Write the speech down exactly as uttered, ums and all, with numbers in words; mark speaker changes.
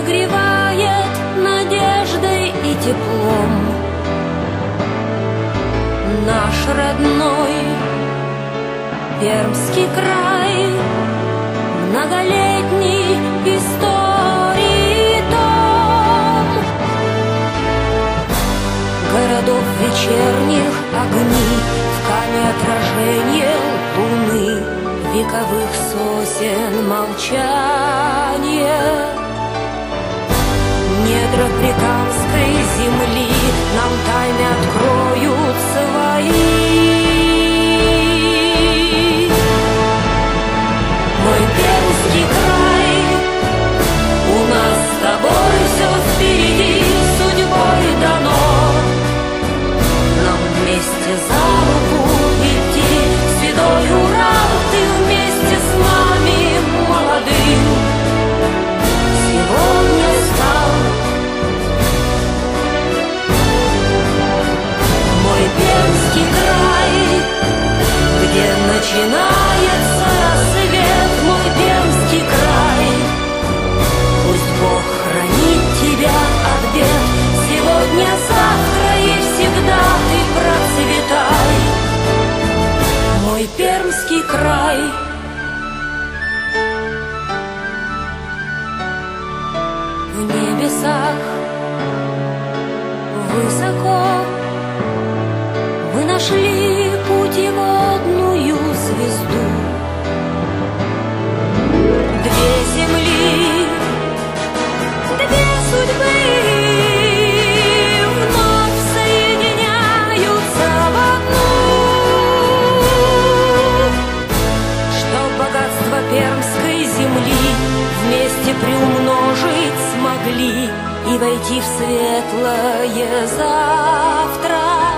Speaker 1: согревает надеждой и теплом. Наш родной Пермский край, многолетний истории том. Городов вечерних огни, в каме отражение луны, вековых сосен молчание. Недра Прикамской земли нам тайны откроют свои. Мой Пермский край, у нас с тобой все впереди, судьбой дано нам вместе за руку идти. Седой Урал, ты вместе с нами молодым сегодня стал. Мой Пермский край, где начинается рассвет, мой Пермский край, пусть Бог хранит тебя от бед. Сегодня, завтра и всегда ты процветай, мой Пермский край. В небесах высоко мы нашли путеводную звезду. Две земли, две судьбы вновь соединяются в одну. Чтоб богатство пермской земли вместе приумножить смогли и войти в светлое завтра.